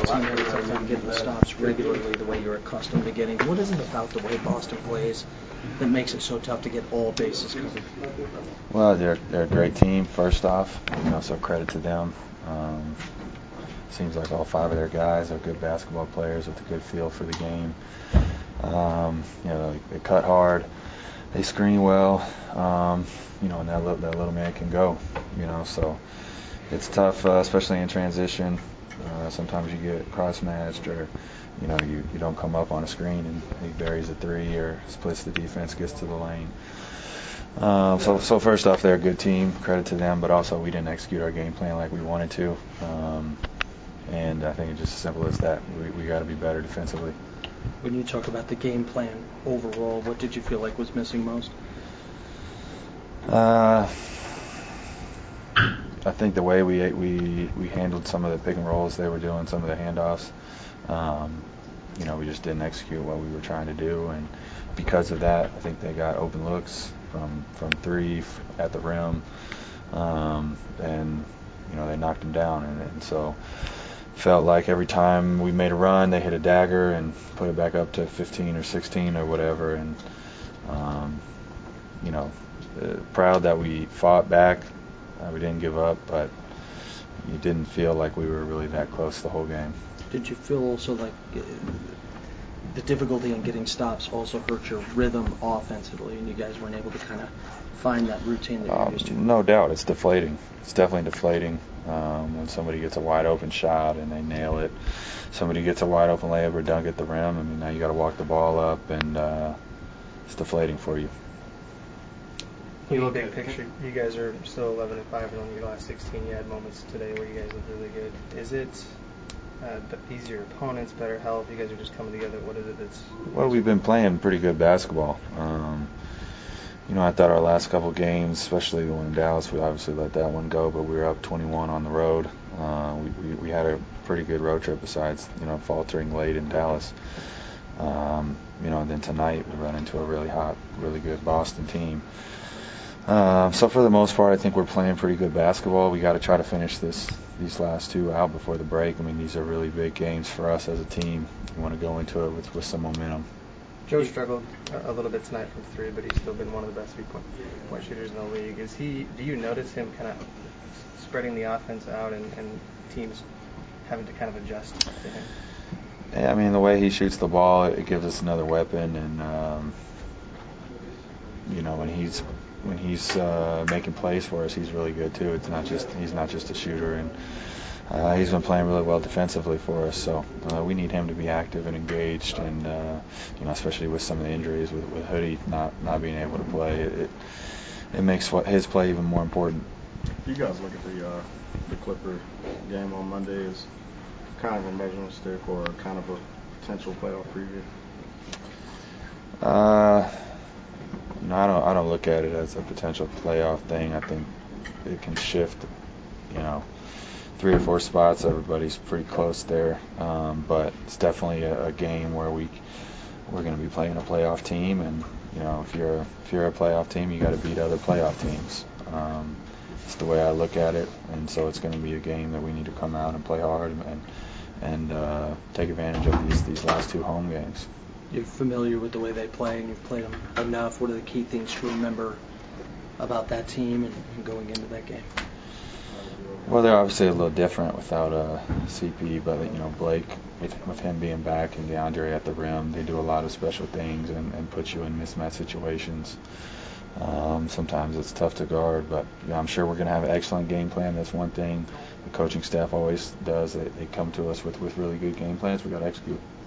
team every time you're getting stops regularly the way you're accustomed to getting. What is it about the way Boston plays that makes it so tough to get all bases covered? Well, they're a great team, first off, so credit to them. Seems like all 5 of their guys are good basketball players with a good feel for the game. They cut hard, they screen well, and that little man can go, so it's tough, especially in transition. Sometimes you get cross-matched or, you don't come up on a screen and he buries a 3 or splits the defense, gets to the lane. So first off, they're a good team, credit to them, but also we didn't execute our game plan like we wanted to. And I think it's just as simple as that. We got to be better defensively. When you talk about the game plan overall, what did you feel like was missing most? I think the way we handled some of the pick and rolls they were doing, some of the handoffs, we just didn't execute what we were trying to do, and because of that, I think they got open looks from 3 at the rim, and they knocked them down, and so felt like every time we made a run, they hit a dagger and put it back up to 15 or 16 or whatever, and proud that we fought back. We didn't give up, but you didn't feel like we were really that close the whole game. Did you feel also like the difficulty in getting stops also hurt your rhythm offensively, and you guys weren't able to kind of find that routine that you're used to? No doubt, it's deflating. It's definitely deflating when somebody gets a wide open shot and they nail it. Somebody gets a wide open layup or dunk at the rim. I mean, now you got to walk the ball up, and it's deflating for you. You look big picture, you guys are still 11-5, and on your last 16, you had moments today where you guys look really good. Is it easier opponents, better health? You guys are just coming together. What is it that's... Well, we've been playing pretty good basketball. I thought our last couple games, especially the one in Dallas, we obviously let that one go, but we were up 21 on the road. We had a pretty good road trip besides, faltering late in Dallas. And then tonight we run into a really hot, really good Boston team. So for the most part, I think we're playing pretty good basketball. We got to try to finish these last 2 out before the break. I mean, these are really big games for us as a team. We want to go into it with some momentum. Joe struggled a little bit tonight from 3, but he's still been one of the best 3-point shooters in the league. Do you notice him kind of spreading the offense out and teams having to kind of adjust to him? Yeah, I mean, the way he shoots the ball, it gives us another weapon, and when he's making plays for us, he's really good too. He's not just a shooter, and he's been playing really well defensively for us. So we need him to be active and engaged, and especially with some of the injuries, with Hoodie not being able to play, it makes his play even more important. You guys look at the Clipper game on Monday as kind of a measuring stick or kind of a potential playoff preview? I don't look at it as a potential playoff thing. I think it can shift, 3 or 4 spots. Everybody's pretty close there, but it's definitely a game where we're going to be playing a playoff team, and if you're a playoff team, you got to beat other playoff teams. It's the way I look at it, and so it's going to be a game that we need to come out and play hard and take advantage of these last 2 home games. You're familiar with the way they play, and you've played them enough. What are the key things to remember about that team and going into that game? Well, they're obviously a little different without CP, but Blake, with him being back, and DeAndre at the rim, they do a lot of special things and put you in mismatch situations. Sometimes it's tough to guard, but I'm sure we're going to have an excellent game plan. That's one thing the coaching staff always does. They come to us with really good game plans. We got to execute.